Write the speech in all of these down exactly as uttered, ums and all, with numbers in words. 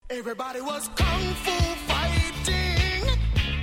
Everybody was kung fu fighting.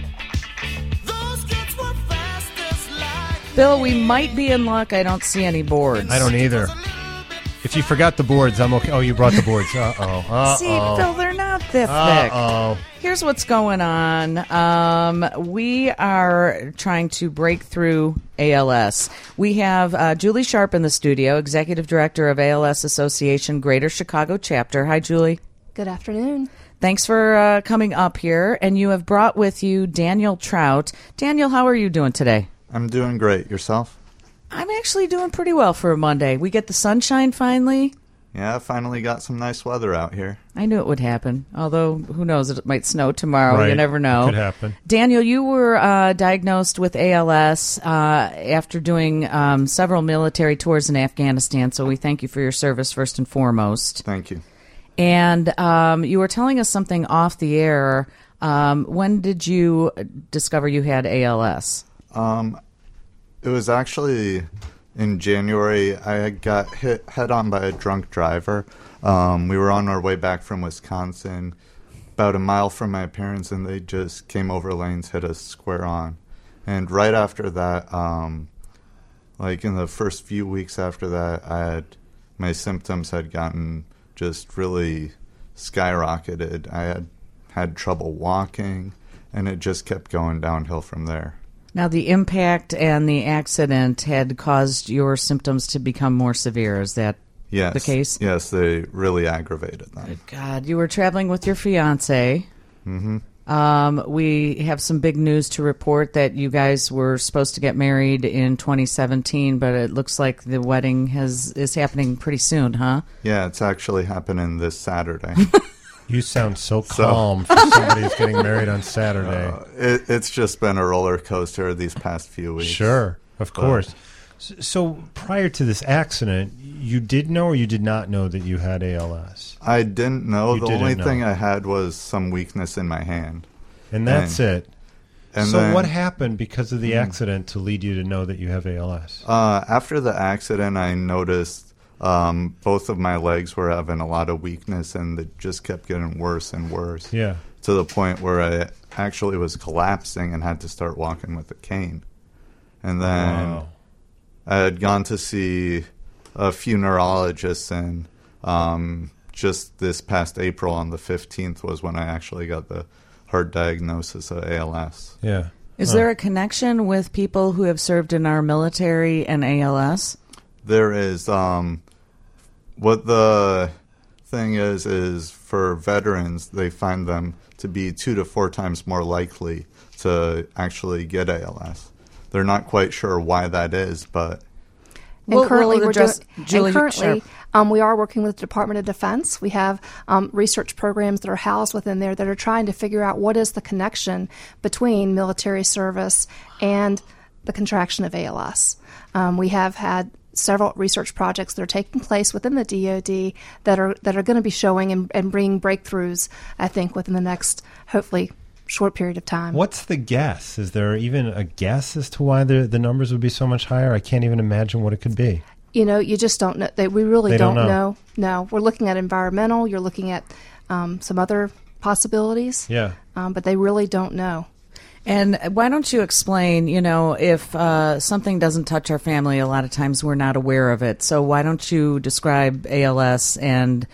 Those kids were fast as lightning. Bill, we might be in luck. I don't see any boards. I don't either. If you forgot the boards, I'm okay. Oh, you brought the boards. Uh-oh. Uh-oh. See, Bill, they're not that thick. Uh-oh. Here's what's going on. Um, we are trying to break through A L S. We have uh, Julie Sharp in the studio, Executive Director of A L S Association Greater Chicago Chapter. Hi, Julie. Good afternoon. Thanks for uh, coming up here. And you have brought with you Daniel Trout. Daniel, how are you doing today? I'm doing great. Yourself? I'm actually doing pretty well for a Monday. We get the sunshine finally. Yeah, I finally got some nice weather out here. I knew it would happen, although who knows, it might snow tomorrow. Right. You never know. It could happen. Daniel, you were uh, diagnosed with A L S uh, after doing um, several military tours in Afghanistan, so we thank you for your service first and foremost. Thank you. And um, you were telling us something off the air. Um, when did you discover you had A L S? Um, it was actually in January. I got hit head on by a drunk driver. Um, we were on our way back from Wisconsin, about a mile from my parents, and they just came over lanes, hit us square on. And right after that, um, like in the first few weeks after that, I had my symptoms had gotten just really skyrocketed. I had had trouble walking, and it just kept going downhill from there. Now, the impact and the accident had caused your symptoms to become more severe. Is that yes. the case? Yes, they really aggravated them. Good God, you were traveling with your fiance. Mm-hmm. Um, we have some big news to report that you guys were supposed to get married in twenty seventeen, but it looks like the wedding has is happening pretty soon, huh? Yeah, it's actually happening this Saturday. You sound so So- calm for somebody who's getting married on Saturday. Uh, it, it's just been a roller coaster these past few weeks. Sure, of But- course. So, so prior to this accident, you did know or you did not know that you had A L S? I didn't know. You the didn't only know. thing I had was some weakness in my hand. And that's And- it. And so then, what happened because of the accident to lead you to know that you have A L S? Uh, after the accident, I noticed um, both of my legs were having a lot of weakness, and it just kept getting worse and worse. Yeah. To the point where I actually was collapsing and had to start walking with a cane. And then Wow. I had gone to see a few neurologists, and um, just this past April on the fifteenth was when I actually got the hard diagnosis of A L S. Yeah. Is Huh. there a connection with people who have served in our military and A L S? There is. Um, what the thing is, is for veterans, they find them to be two to four times more likely to actually get A L S. They're not quite sure why that is, but And We'll- currently, we'll we're address doing, Julie and currently Sharp. um, we are working with the Department of Defense. We have um, research programs that are housed within there that are trying to figure out what is the connection between military service and the contraction of A L S. Um, we have had several research projects that are taking place within the D O D that are that are going to be showing and, and bringing breakthroughs, I think, within the next, hopefully, short period of time. What's the guess? Is there even a guess as to why the the numbers would be so much higher? I can't even imagine what it could be. You know, you just don't know. They, we really They don't don't, know. know. No, we're looking at environmental. You're looking at um, some other possibilities. Yeah. Um, but they really don't know. And why don't you explain, you know, if uh, something doesn't touch our family, a lot of times we're not aware of it. So why don't you describe A L S and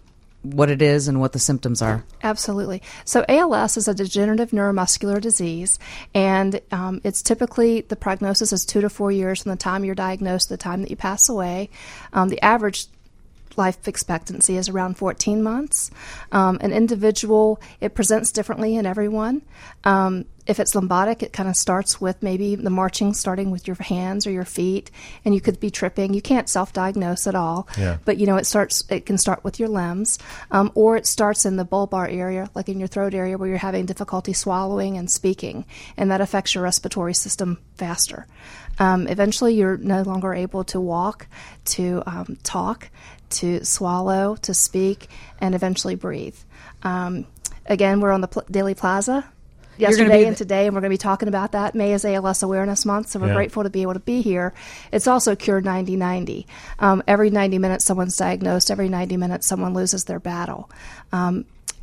what it is and what the symptoms are? Absolutely. So A L S is a degenerative neuromuscular disease, and um, it's typically, the prognosis is two to four years from the time you're diagnosed to the time that you pass away. Um, the average life expectancy is around fourteen months. Um, an individual, it presents differently in everyone. Um, if it's limbotic, it kind of starts with maybe the marching starting with your hands or your feet, and you could be tripping. You can't self-diagnose at all, Yeah. but you know it starts. It can start with your limbs, um, or it starts in the bulbar area, like in your throat area, where you're having difficulty swallowing and speaking, and that affects your respiratory system faster. Um, eventually, you're no longer able to walk, to um, talk, to swallow, to speak, and eventually breathe. Um, again, we're on the Pl- Daily Plaza You're gonna yesterday be and th- today, and we're going to be talking about that. May is A L S Awareness Month, so we're Yeah. grateful to be able to be here. It's also Cure ninety ninety. Um, every ninety minutes, someone's diagnosed. Every ninety minutes, someone loses their battle. Um,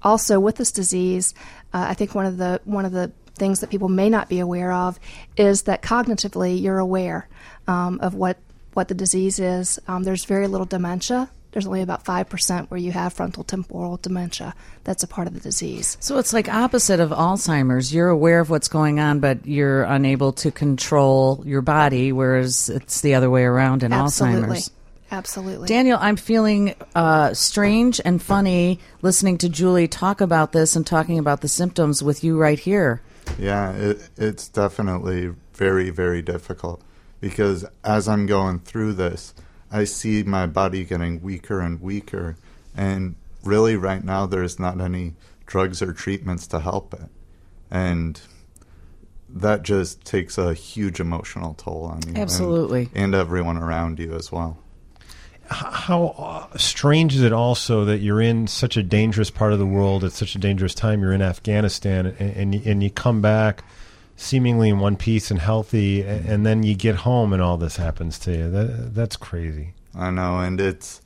also with this disease, uh, I think one of the one of the things that people may not be aware of is that cognitively you're aware um, of what, what the disease is. Um, there's very little dementia. There's only about five percent where you have frontal temporal dementia. That's a part of the disease. So it's like opposite of Alzheimer's. You're aware of what's going on, but you're unable to control your body, whereas it's the other way around in Absolutely. Alzheimer's. Absolutely. Daniel, I'm feeling uh, strange and funny listening to Julie talk about this and talking about the symptoms with you right here. Yeah, it, it's definitely very, very difficult because as I'm going through this, I see my body getting weaker and weaker. And really right now there's not any drugs or treatments to help it. And that just takes a huge emotional toll on you. Absolutely. And, and everyone around you as well. How uh, strange is it also that you're in such a dangerous part of the world at such a dangerous time? You're in Afghanistan, and, and, you, and you come back seemingly in one piece and healthy, and, and then you get home and all this happens to you. That, that's crazy. I know, and it's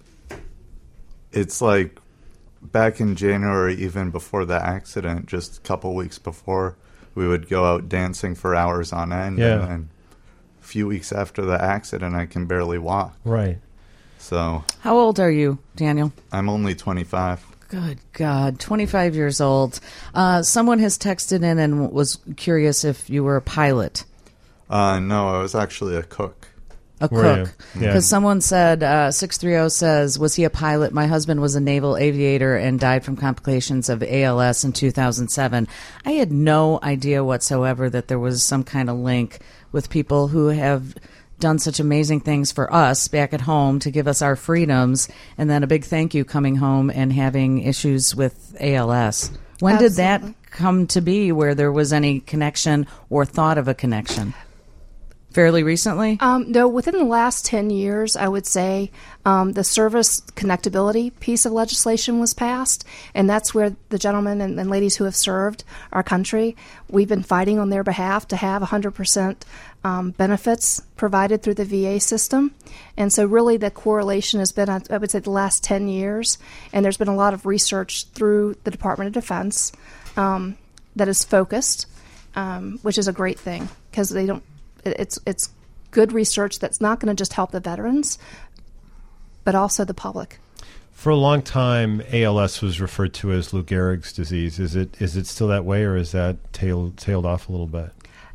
it's like back in January, even before the accident, just a couple weeks before, we would go out dancing for hours on end. Yeah. And then a few weeks after the accident, I can barely walk. Right. So How old are you, Daniel? I'm only twenty-five. Good God, twenty-five years old. Uh, someone has texted in and was curious if you were a pilot, Uh, no, I was actually a cook. a Were you? cook. Yeah. Because someone said, uh, six three zero says, was he a pilot? My husband was a naval aviator and died from complications of A L S in two thousand seven. I had no idea whatsoever that there was some kind of link with people who have done such amazing things for us back at home to give us our freedoms, and then a big thank you coming home and having issues with A L S. When did that Absolutely. come to be where there was any connection or thought of a connection? Fairly recently? Um, no, within the last ten years, I would say um, the service connectability piece of legislation was passed, and that's where the gentlemen and, and ladies who have served our country, we've been fighting on their behalf to have one hundred percent um, benefits provided through the V A system. And so really the correlation has been, I I would say, the last ten years, and there's been a lot of research through the Department of Defense um, that is focused, um, which is a great thing because they don't It's it's good research that's not going to just help the veterans, but also the public. For a long time, A L S was referred to as Lou Gehrig's disease. Is it is it still that way, or is that tailed tailed off a little bit?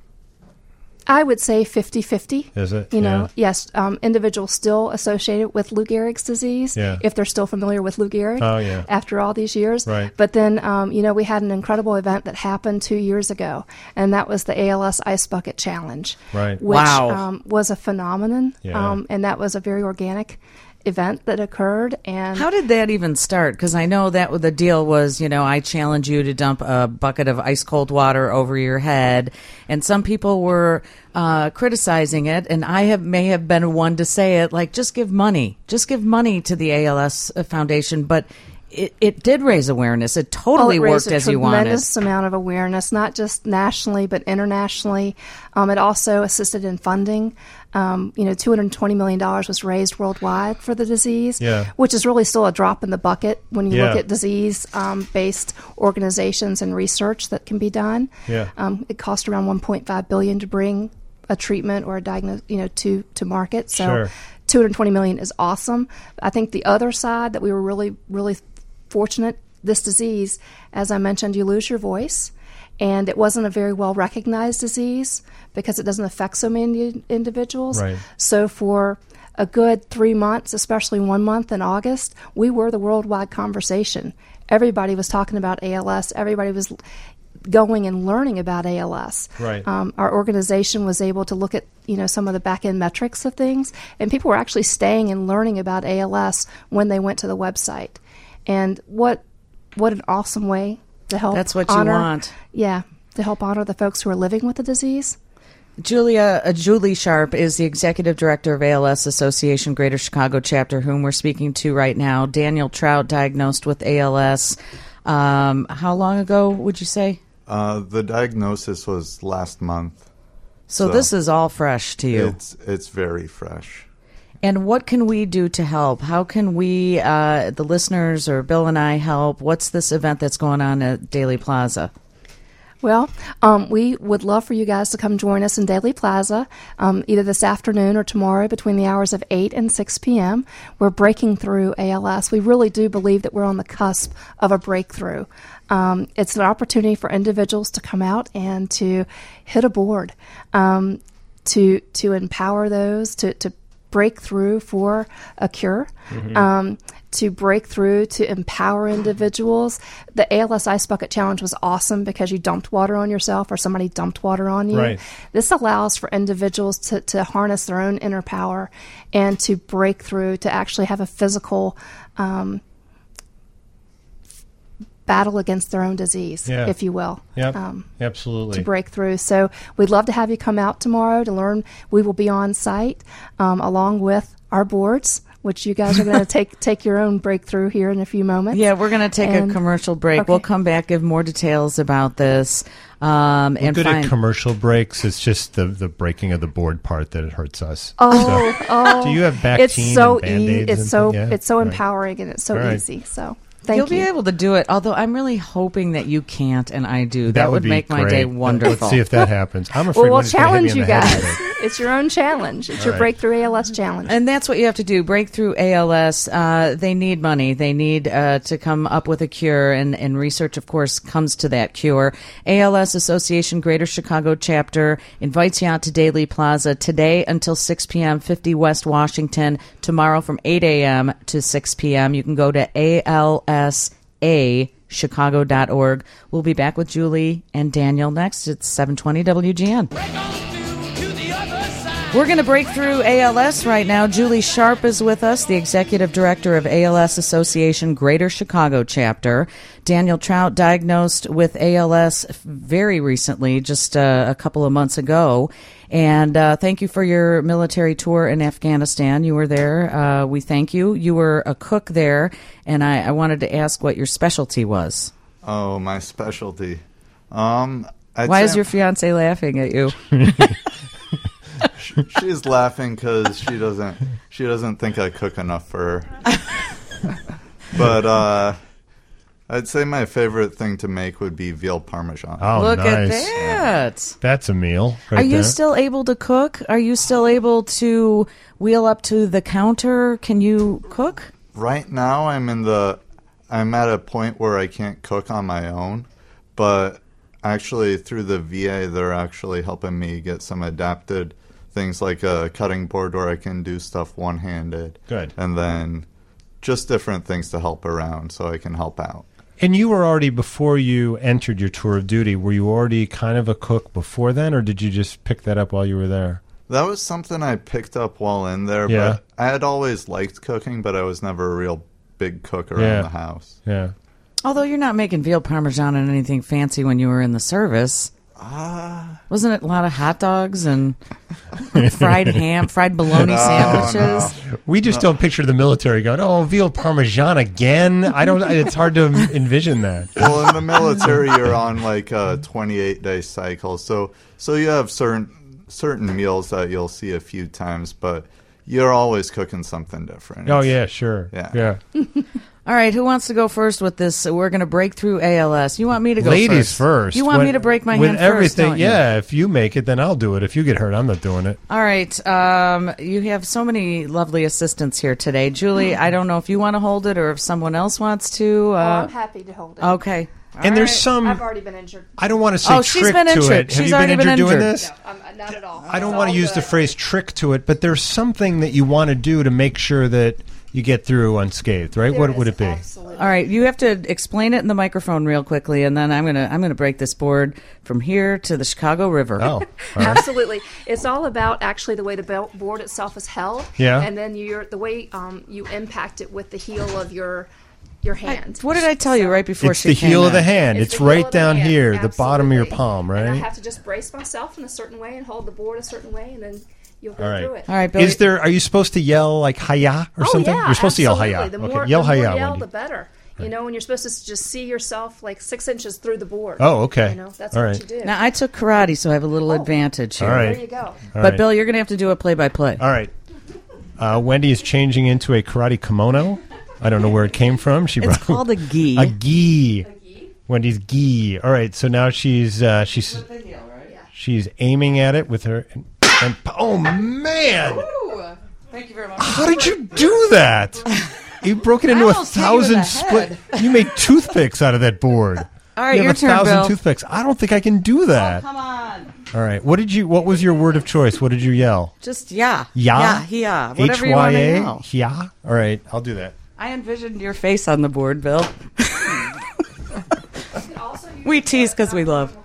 I would say fifty-fifty. Is it? You know, Yeah. yes, um, individuals still associated with Lou Gehrig's disease, Yeah. if they're still familiar with Lou Gehrig Oh, yeah. after all these years. Right. But then, um, you know, we had an incredible event that happened two years ago, and that was the A L S Ice Bucket Challenge, Right. which Wow. um, was a phenomenon, Yeah. um, and that was a very organic event that occurred. And How did that even start? Because I know that the deal was, you know, I challenge you to dump a bucket of ice cold water over your head, and some people were uh, criticizing it, and I have may have been one to say it, like, just give money, just give money to the A L S Foundation, but it, it did raise awareness. It totally Oh, it raised worked a as you wanted. tremendous amount of awareness, not just nationally but internationally. Um, it also assisted in funding. Um, you know, two hundred twenty million dollars was raised worldwide for the disease, Yeah. which is really still a drop in the bucket when you look Yeah. at disease-based organizations and research that can be done. Yeah. Um, it cost around one point five billion dollars to bring a treatment or a diagnosis, you know, to to market. So, Sure. two hundred twenty million dollars is awesome. I think the other side that we were really, really fortunate, this disease, as I mentioned, you lose your voice, and it wasn't a very well recognized disease because it doesn't affect so many individuals. Right. So for a good three months, especially one month in August, we were the worldwide conversation. Everybody was talking about A L S. Everybody was going and learning about A L S. Right. Um, our organization was able to look at, you know, some of the back end metrics of things, and people were actually staying and learning about A L S when they went to the website. And what what an awesome way to help. That's what you honor, want. Yeah, to help honor the folks who are living with the disease. Julia, uh, Julie Sharp is the executive director of A L S Association Greater Chicago Chapter, whom we're speaking to right now. Daniel Trout diagnosed with A L S. Um, how long ago would you say? Uh, the diagnosis was last month. So, So, this is all fresh to you. It's it's very fresh. And what can we do to help? How can we, uh, the listeners or Bill and I, help? What's this event that's going on at Daly Plaza? Well, um, we would love for you guys to come join us in Daly Plaza, um, either this afternoon or tomorrow between the hours of eight and six p.m. We're breaking through A L S. We really do believe that we're on the cusp of a breakthrough. Um, it's an opportunity for individuals to come out and to hit a board, um, to to empower those, to, to break through for a cure. Mm-hmm. Um, to break through, to empower individuals. The A L S Ice Bucket Challenge was awesome because you dumped water on yourself or somebody dumped water on you. Right. This allows for individuals to, to harness their own inner power and to break through, to actually have a physical um, battle against their own disease, Yeah. if you will. Yep, Um, absolutely. to break through. So we'd love to have you come out tomorrow to learn. We will be on site um, along with our boards, which you guys are going to take take your own breakthrough here in a few moments. Yeah, we're going to take And- a commercial break. okay. We'll come back, give more details about this. Um, We're and good find, at commercial breaks. It's just the, the breaking of the board part that it hurts us. Oh, oh. Do you have back It's team so and easy. Band-Aids It's and so thi- yeah? it's so Right. empowering and it's so All right. easy. So thank You'll you. be able to do it, although I'm really hoping that you can't and I do. That, would be make my great. day wonderful. Let's see if that happens. I'm afraid well, we'll one is gonna hit me challenge in you the head guys. with it. It's your own challenge. It's your right. Breakthrough A L S challenge. And that's what you have to do. Breakthrough A L S. Uh, they need money. They need uh, to come up with a cure, and, and research, of course, comes to that cure. A L S Association Greater Chicago Chapter invites you out to Daly Plaza today until six p.m., fifty West Washington. Tomorrow from eight a.m. to six p.m. You can go to A L S A chicago dot org. We'll be back with Julie and Daniel next. It's seven twenty W G N. We're going to break through A L S right now. Julie Sharp is with us, the Executive Director of A L S Association Greater Chicago Chapter. Daniel Trout diagnosed with A L S very recently, just uh, a couple of months ago. And uh, thank you for your military tour in Afghanistan. You were there. Uh, we thank you. You were a cook there, and I, I wanted to ask what your specialty was. Oh, my specialty. Um, I'd Why say is your fiance laughing at you? She's laughing because she doesn't she doesn't think I cook enough for her. But uh, I'd say my favorite thing to make would be veal parmesan. Oh, Look nice. at that. That's a meal. Right Are you there. still able to cook? Are you still able to wheel up to the counter? Can you cook? Right now, I'm in the I'm at a point where I can't cook on my own, but actually through the V A, they're actually helping me get some adapted things like a cutting board where I can do stuff one-handed. Good. And then just different things to help around so I can help out. And you were already, before you entered your tour of duty, were you already kind of a cook before then, or did you just pick that up while you were there? That was something I picked up while in there, Yeah. but I had always liked cooking, but I was never a real big cook around Yeah. the house. Yeah. Although you're not making veal parmesan and anything fancy when you were in the service. Ah. Wasn't it a lot of hot dogs and fried ham, fried bologna No, sandwiches? We just don't picture the military going, oh, veal parmesan again? I don't, it's hard to envision that. Well, in the military, you're on like a twenty-eight day cycle, so so you have certain certain meals that you'll see a few times, but you're always cooking something different. Oh, It's- yeah, sure. Yeah. Yeah. All right, who wants to go first with this? We're going to break through A L S. You want me to go Ladies first? first. You want When- me to break my with hand first, everything, don't you? yeah. If you make it, then I'll do it. If you get hurt, I'm not doing it. All right. Um, you have so many lovely assistants here today. Julie, I don't know if you want to hold it or if someone else wants to. oh, Uh, I'm happy to hold it. okay. and there's some, I've already been injured. I don't want to say Oh, she's trick been to injured. it. Have She's you been already been injured doing injured. this? No, I'm not at all. I don't It's want to all use the good. phrase trick to it, but there's something that you want to do to make sure that you get through unscathed, right? There What is, would it be? Absolutely. All right, you have to explain it in the microphone real quickly, and then I'm gonna I'm gonna break this board from here to the Chicago River. Oh, all right. Absolutely. It's all about actually the way the belt board itself is held. Yeah. And then you're the way um, you impact it with the heel of your your hand. What did I tell you right before It's she the came heel of in? the hand. It's, the heel right of the down hand. here, the bottom of your Absolutely. palm, And I right? have to just brace myself in a certain way and hold the board a certain way, and then you'll go All right. through it. All right, Billy. Is there? Are you supposed to yell like "Hiya" or oh, something? Yeah, You're supposed absolutely. to yell "Hiya." The Okay, more, yell the more "Hiya" yell, when the you- better. You know, when you're supposed to just see yourself like six inches through the board. Oh, okay. You know, that's All what right. you do. Now I took karate, so I have a little Oh. advantage here. All right. There you go. All But right. Bill, you're gonna have to do a play-by-play. All right. Uh, Wendy is changing into a karate kimono. I don't know where it came from. She It's brought called a gi. a gi. Wendy's gi. All right, so now she's uh, she's she's aiming at it with her. And, and oh man! Thank you very much. How did you do that? You broke it into I a almost hit you in thousand the split. head. You made toothpicks out of that board. All right, you your have a turn, thousand Bill. toothpicks. I don't think I can do that. Come on. All right. What did you? What was your word of choice? What did you yell? Just yeah. Yeah? Yeah, yeah. Whatever H you Y want to A. know. Yeah. All right. I'll do that. I envisioned your face on the board, Bill. We tease because we love.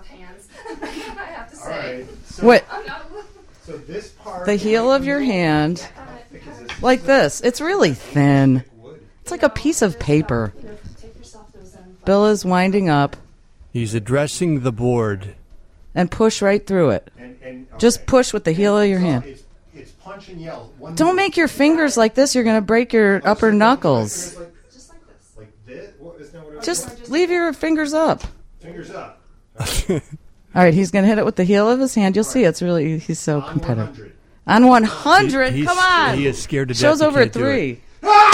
What? So this part. The heel of your hand, like this. It's really thin. It's like a piece of paper. Bill is winding up He's addressing the board. and push right through it. And, and, okay. Just push with the heel of your So hand. It's, it's punch and yell. One Don't move. make your fingers like this. You're going to break your upper knuckles. Like, like this. What, isn't that what it Just leave your fingers up. Fingers up. All right, he's going to hit it with the heel of his hand. You'll see it's really, he's so competitive. On one hundred, He's- come on. He is scared to death. Show's He over at can't do it. three.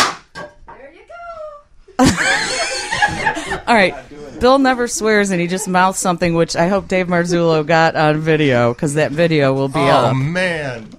All right. Bill never swears, and he just mouths something, which I hope Dave Marzullo got on video, because that video will be Oh up. man.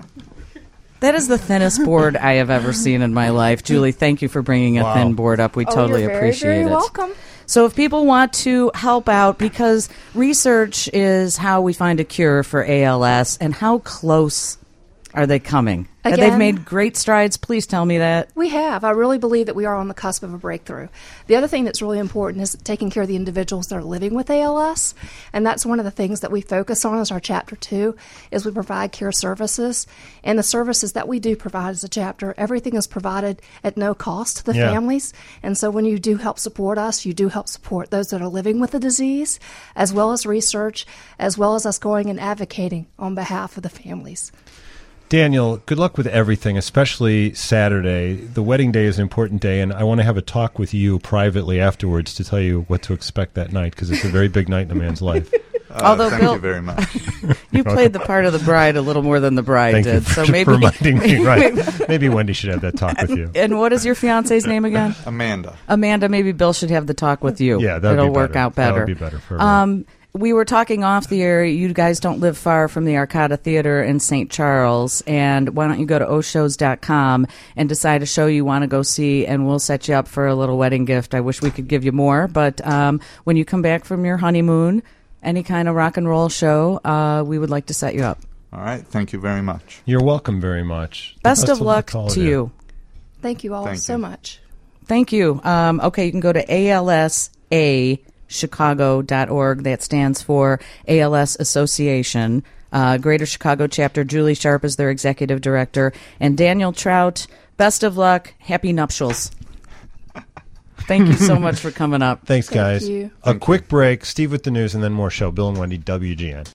That is the thinnest board I have ever seen in my life. Julie, thank you for bringing a Wow. thin board up. We Oh, totally you're very, appreciate very it. welcome. So if people want to help out, because research is how we find a cure for A L S, and how close are they coming? Uh, They've Again- made great strides. Please tell me that. We have. I really believe that we are on the cusp of a breakthrough. The other thing that's really important is taking care of the individuals that are living with A L S, and that's one of the things that we focus on as our chapter two, is we provide care services. And the services that we do provide as a chapter, everything is provided at no cost to the Yeah. families. And so when you do help support us, you do help support those that are living with the disease, as well as research, as well as us going and advocating on behalf of the families. Daniel, good luck with everything, especially Saturday. The wedding day is an important day, and I want to have a talk with you privately afterwards to tell you what to expect that night, because it's a very big night in a man's life. Uh, Although thank Bill- you very much. You played the part of the bride a little more than the bride Thank you did. for, so maybe for reminding me. Right. Maybe Wendy should have that talk with you. And what is your fiance's name again? Amanda. Amanda, maybe Bill should have the talk with you. Yeah, that would It'll be work better. out That better. would be better for her. Um, we were talking off the air. You guys don't live far from the Arcata Theater in Saint Charles, and why don't you go to o shows dot com and decide a show you want to go see, and we'll set you up for a little wedding gift. I wish we could give you more, but um, when you come back from your honeymoon, any kind of rock and roll show, uh, we would like to set you up. All right. Thank you very much. You're welcome very much. Best, of luck all of to you. Thank you all Thank so you. much. Thank you. Um, okay, you can go to A L S A chicago dot org. That stands for A L S Association. Uh, Greater Chicago chapter. Julie Sharp is their executive director. And Daniel Trout, best of luck. Happy nuptials. Thank you so much for coming up. Thanks, guys. you. A quick break. Steve with the news, and then more show. Bill and Wendy, W G N.